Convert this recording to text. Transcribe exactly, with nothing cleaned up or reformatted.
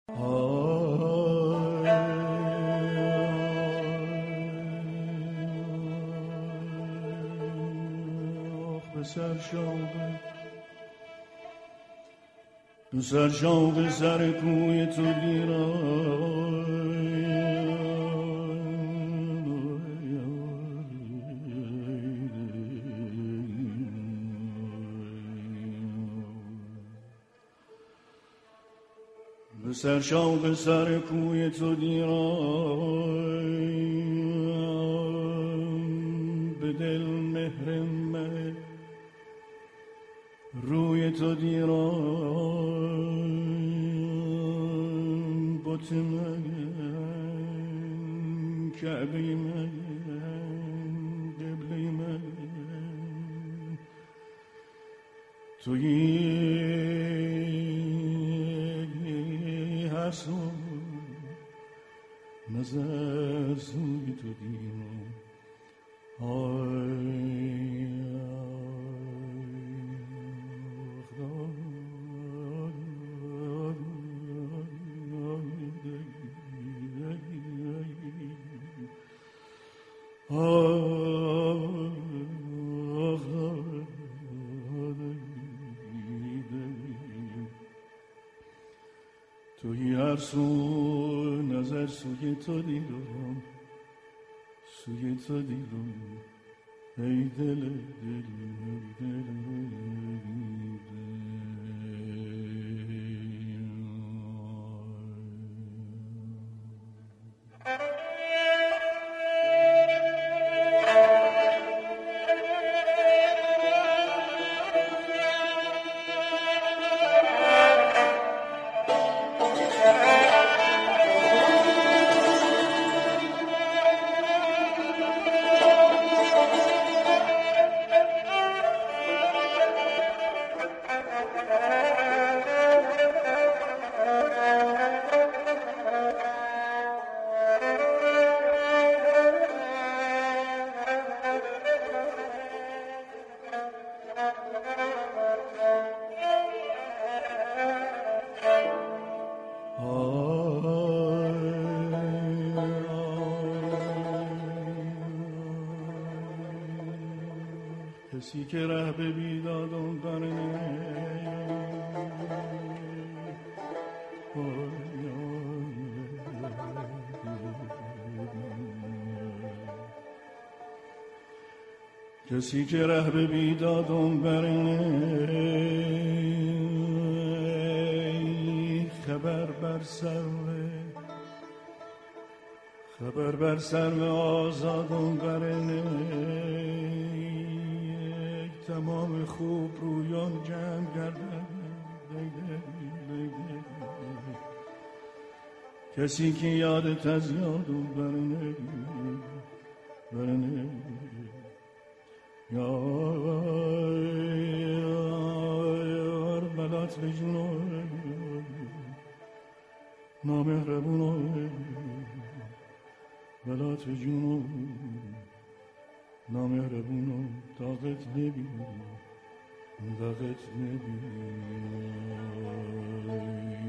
دو سر شوق سر کوی تو گیرم دو سر شوق سر کوی تو دیرم به دل مهر من روی تو دیرم بت من کعبه من قبله من تویی هر سو نظر سوی تو دیرم توی هر سو نظر سوی تو دیدم سوی تو دیدم ای دل دل ای دل کسی که ره به بیدادم برنه کسی که ره به بیدادم برنه خبر بر سر خبر بر سر آزادم برنه تمام خوب رویان جمع گردن کسی که یادت از یادم برنه برنه یار بلات به جونم نامهربونم بلات به جونم نامهربونم طاقت نبی طاقت نبی